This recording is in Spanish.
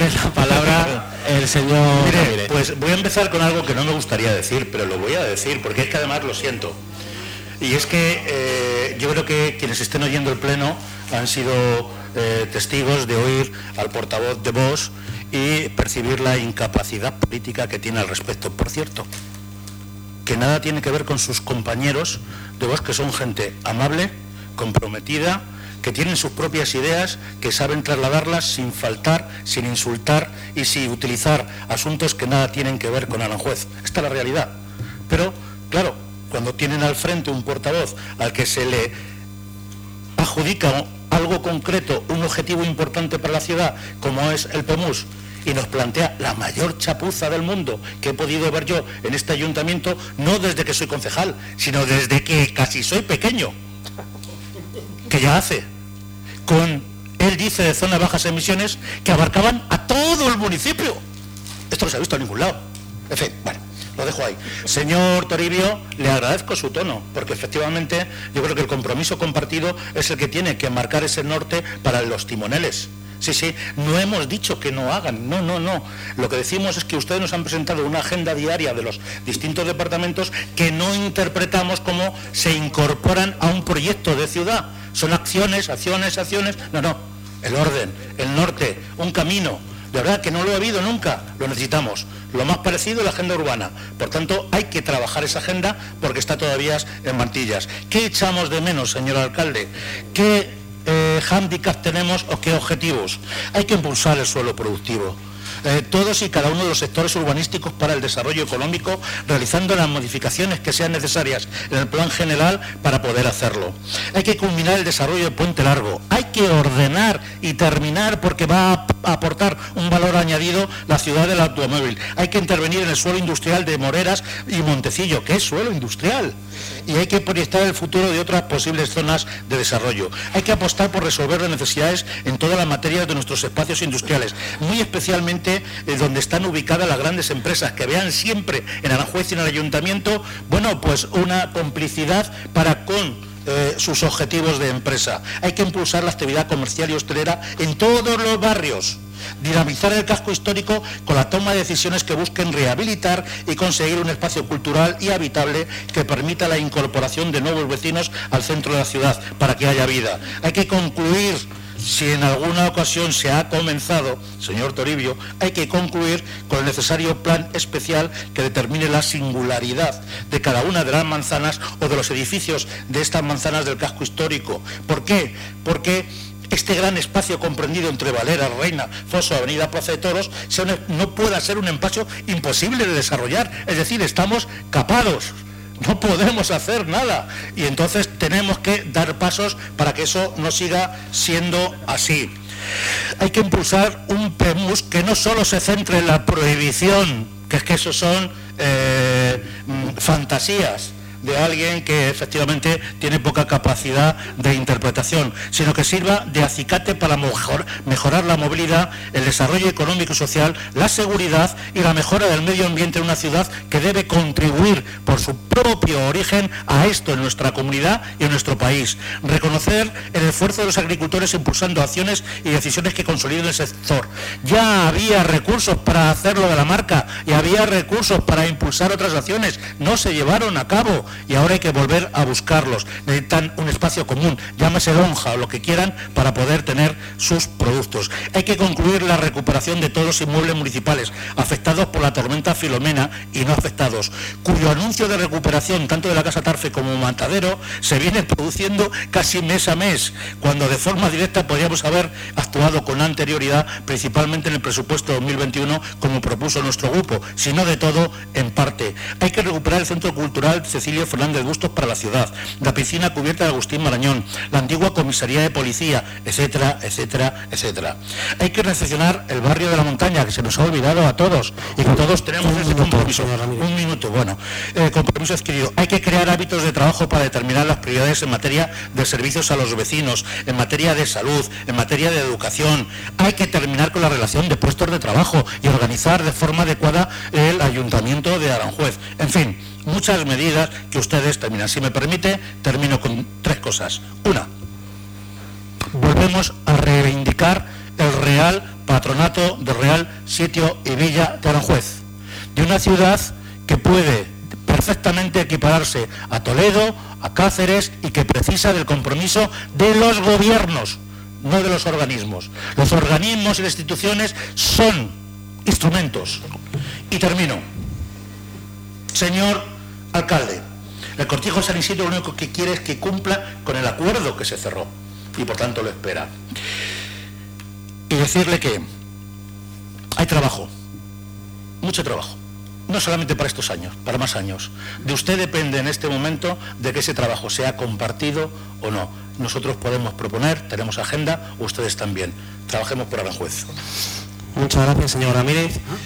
Tiene la palabra el señor. Mire, pues voy a empezar con algo que no me gustaría decir, pero lo voy a decir porque es que además lo siento. Y es que yo creo que quienes estén oyendo el pleno han sido testigos de oír al portavoz de Vox y percibir la incapacidad política que tiene al respecto. Por cierto, que nada tiene que ver con sus compañeros de Vox, que son gente amable, comprometida, que tienen sus propias ideas, que saben trasladarlas sin faltar, sin insultar y sin utilizar asuntos que nada tienen que ver con Aranjuez. Esta es la realidad. Pero, claro, cuando tienen al frente un portavoz al que se le adjudica algo concreto, un objetivo importante para la ciudad, como es el PEMUS, y nos plantea la mayor chapuza del mundo que he podido ver yo en este ayuntamiento, no desde que soy concejal, sino desde que casi soy pequeño, que ya hace, con, él dice, de zonas bajas emisiones, que abarcaban a todo el municipio. Esto no se ha visto en ningún lado. En fin, bueno, lo dejo ahí. Señor Toribio, le agradezco su tono, porque efectivamente yo creo que el compromiso compartido es el que tiene que marcar ese norte para los timoneles. Sí, sí, no hemos dicho que no hagan, no. Lo que decimos es que ustedes nos han presentado una agenda diaria de los distintos departamentos que no interpretamos como se incorporan a un proyecto de ciudad. Son acciones. No. El orden, el norte, un camino. De verdad que no lo ha habido nunca, lo necesitamos. Lo más parecido es la agenda urbana. Por tanto, hay que trabajar esa agenda porque está todavía en mantillas. ¿Qué echamos de menos, señor alcalde? ¿Qué hándicap tenemos o qué objetivos? Hay que impulsar el suelo productivo. Todos y cada uno de los sectores urbanísticos para el desarrollo económico, realizando las modificaciones que sean necesarias en el plan general para poder hacerlo. Hay que culminar el desarrollo de Puente Largo. Hay que ordenar y terminar porque va a aportar un valor añadido la ciudad del automóvil. Hay que intervenir en el suelo industrial de Moreras y Montecillo, que es suelo industrial. Y hay que proyectar el futuro de otras posibles zonas de desarrollo. Hay que apostar por resolver las necesidades en todas las materias de nuestros espacios industriales, muy especialmente donde están ubicadas las grandes empresas, que vean siempre en Aranjuez y en el ayuntamiento, bueno, pues una complicidad para con sus objetivos de empresa. Hay que impulsar la actividad comercial y hostelera en todos los barrios. Dinamizar el casco histórico con la toma de decisiones que busquen rehabilitar y conseguir un espacio cultural y habitable que permita la incorporación de nuevos vecinos al centro de la ciudad para que haya vida. Hay que concluir, si en alguna ocasión se ha comenzado, señor Toribio, hay que concluir con el necesario plan especial que determine la singularidad de cada una de las manzanas o de los edificios de estas manzanas del casco histórico. ¿Por qué? Porque este gran espacio comprendido entre Valera, Reina, Foso, Avenida Plaza de Toros, no pueda ser un espacio imposible de desarrollar. Es decir, estamos capados. No podemos hacer nada y entonces tenemos que dar pasos para que eso no siga siendo así. Hay que impulsar un PEMUS que no solo se centre en la prohibición, que es que eso son fantasías de alguien que efectivamente tiene poca capacidad de interpretación, sino que sirva de acicate para mejorar la movilidad, el desarrollo económico y social, la seguridad y la mejora del medio ambiente en una ciudad que debe contribuir por su propio origen a esto en nuestra comunidad y en nuestro país. Reconocer el esfuerzo de los agricultores impulsando acciones y decisiones que consoliden el sector. Ya había recursos para hacerlo de la marca y había recursos para impulsar otras acciones, no se llevaron a cabo. Y ahora hay que volver a buscarlos. Necesitan un espacio común, llámese lonja o lo que quieran, para poder tener sus productos. Hay que concluir la recuperación de todos los inmuebles municipales afectados por la tormenta Filomena y no afectados, cuyo anuncio de recuperación tanto de la Casa Tarfe como Matadero se viene produciendo casi mes a mes, cuando de forma directa podríamos haber actuado con anterioridad, principalmente en el presupuesto 2021, como propuso nuestro grupo, si no de todo, en parte. Hay que recuperar el Centro Cultural Cecilio Fernández Bustos para la ciudad, la piscina cubierta de Agustín Marañón, la antigua comisaría de policía, etcétera, etcétera, etcétera. Hay que recepcionar el barrio de la Montaña, que se nos ha olvidado a todos, y que todos tenemos ese compromiso. Un minuto, bueno, compromiso adquirido. Hay que crear hábitos de trabajo para determinar las prioridades en materia de servicios a los vecinos, en materia de salud, en materia de educación. Hay que terminar con la relación de puestos de trabajo y organizar de forma adecuada el Ayuntamiento de Aranjuez. En fin, muchas medidas que ustedes terminan. Si me permite, termino con 3 cosas. Una, volvemos a reivindicar el real patronato del Real Sitio y Villa de Aranjuez, de una ciudad que puede perfectamente equipararse a Toledo, a Cáceres, y que precisa del compromiso de los gobiernos, no de los organismos. Los organismos y las instituciones son instrumentos. Y termino. Señor alcalde, el Cortijo de San Isidro lo único que quiere es que cumpla con el acuerdo que se cerró, y por tanto lo espera. Y decirle que hay trabajo, mucho trabajo, no solamente para estos años, para más años. De usted depende en este momento de que ese trabajo sea compartido o no. Nosotros podemos proponer, tenemos agenda, ustedes también. Trabajemos por Aranjuez. Muchas gracias, señor Ramírez.